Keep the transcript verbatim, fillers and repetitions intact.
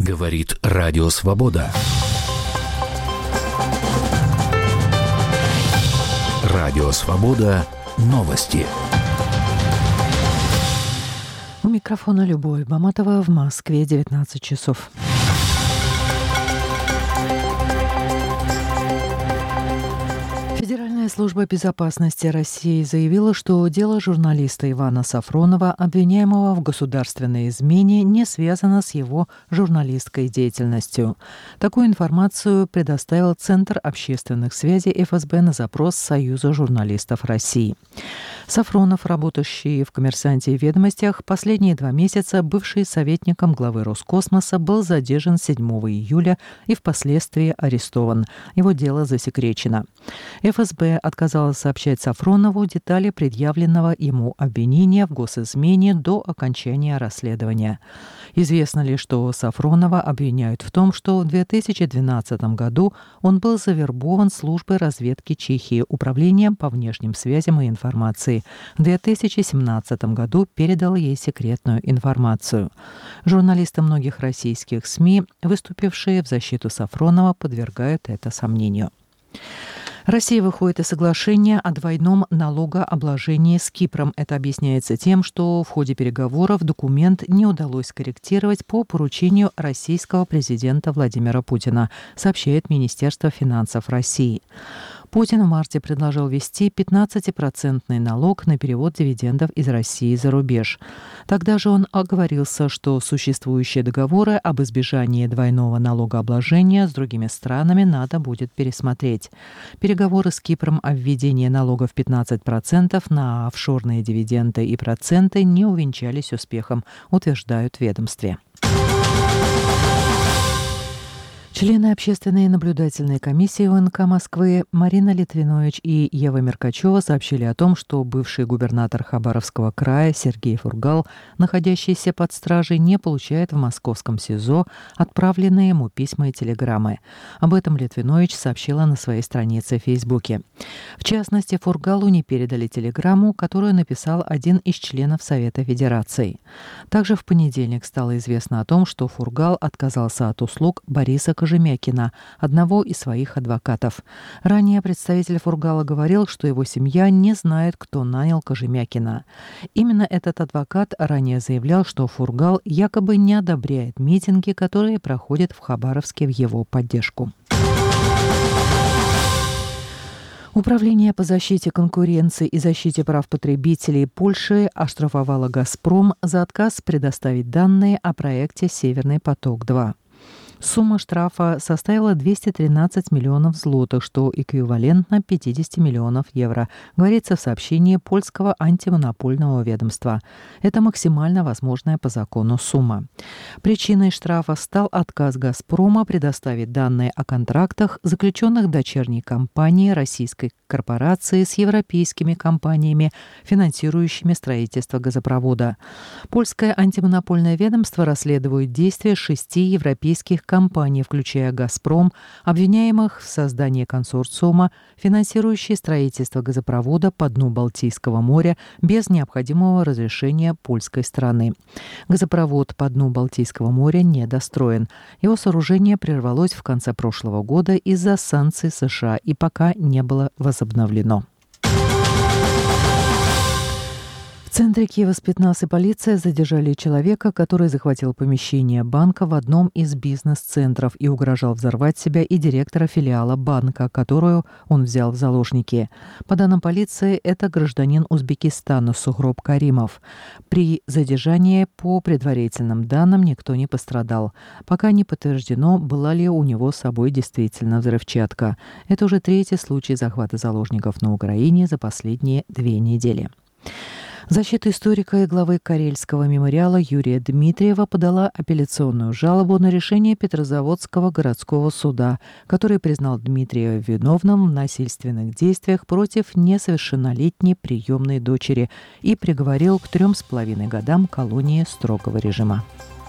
Говорит Радио Свобода. Радио Свобода. Новости. У микрофона Любовь Баматова, в Москве девятнадцать часов. Федеральная служба безопасности России заявила, что дело журналиста Ивана Сафронова, обвиняемого в государственной измене, не связано с его журналистской деятельностью. Такую информацию предоставил Центр общественных связей эф эс бэ на запрос Союза журналистов России. Сафронов, работающий в «Коммерсанте» и «Ведомостях», последние два месяца бывший советником главы Роскосмоса, был задержан седьмого июля и впоследствии арестован. Его дело засекречено. эф эс бэ отказалась сообщать Сафронову детали предъявленного ему обвинения в госизмене до окончания расследования. Известно ли, что Сафронова обвиняют в том, что в две тысячи двенадцатом году он был завербован службой разведки Чехии Управлением по внешним связям и информации. В две тысячи семнадцатом году передал ей секретную информацию. Журналисты многих российских СМИ, выступившие в защиту Сафронова, подвергают это сомнению. Россия выходит из соглашения о двойном налогообложении с Кипром. Это объясняется тем, что в ходе переговоров документ не удалось скорректировать по поручению российского президента Владимира Путина, сообщает Министерство финансов России. Путин в марте предложил ввести пятнадцатипроцентный налог на перевод дивидендов из России за рубеж. Тогда же он оговорился, что существующие договоры об избежании двойного налогообложения с другими странами надо будет пересмотреть. Переговоры с Кипром о введении налога в пятнадцать процентов на офшорные дивиденды и проценты не увенчались успехом, утверждают в ведомстве. Члены общественной наблюдательной комиссии о эн ка Москвы Марина Литвинович и Ева Меркачева сообщили о том, что бывший губернатор Хабаровского края Сергей Фургал, находящийся под стражей, не получает в московском СИЗО отправленные ему письма и телеграммы. Об этом Литвинович сообщила на своей странице в Фейсбуке. В частности, Фургалу не передали телеграмму, которую написал один из членов Совета Федерации. Также в понедельник стало известно о том, что Фургал отказался от услуг Бориса Кожемякина, одного из своих адвокатов. Ранее представитель Фургала говорил, что его семья не знает, кто нанял Кожемякина. Именно этот адвокат ранее заявлял, что Фургал якобы не одобряет митинги, которые проходят в Хабаровске в его поддержку. Управление по защите конкуренции и защите прав потребителей Польши оштрафовало «Газпром» за отказ предоставить данные о проекте «Северный поток-два». Сумма штрафа составила двести тринадцать миллионов злотых, что эквивалентно пятьдесят миллионов евро, говорится в сообщении польского антимонопольного ведомства. Это максимально возможная по закону сумма. Причиной штрафа стал отказ «Газпрома» предоставить данные о контрактах, заключенных дочерней компанией российской корпорации с европейскими компаниями, финансирующими строительство газопровода. Польское антимонопольное ведомство расследует действия шести европейских компаний, включая «Газпром», обвиняемых в создании консорциума, финансирующей строительство газопровода по дну Балтийского моря без необходимого разрешения польской стороны. Газопровод по дну Балтийского моря недостроен. Его сооружение прервалось в конце прошлого года из-за санкций США и пока не было возобновлено. В центре Киева спецназ и полиция задержали человека, который захватил помещение банка в одном из бизнес-центров и угрожал взорвать себя и директора филиала банка, которую он взял в заложники. По данным полиции, это гражданин Узбекистана Сухроб Каримов. При задержании, по предварительным данным, никто не пострадал. Пока не подтверждено, была ли у него с собой действительно взрывчатка. Это уже третий случай захвата заложников на Украине за последние две недели. Защита историка и главы Карельского мемориала Юрия Дмитриева подала апелляционную жалобу на решение Петрозаводского городского суда, который признал Дмитриева виновным в насильственных действиях против несовершеннолетней приемной дочери и приговорил к трем с половиной годам колонии строгого режима.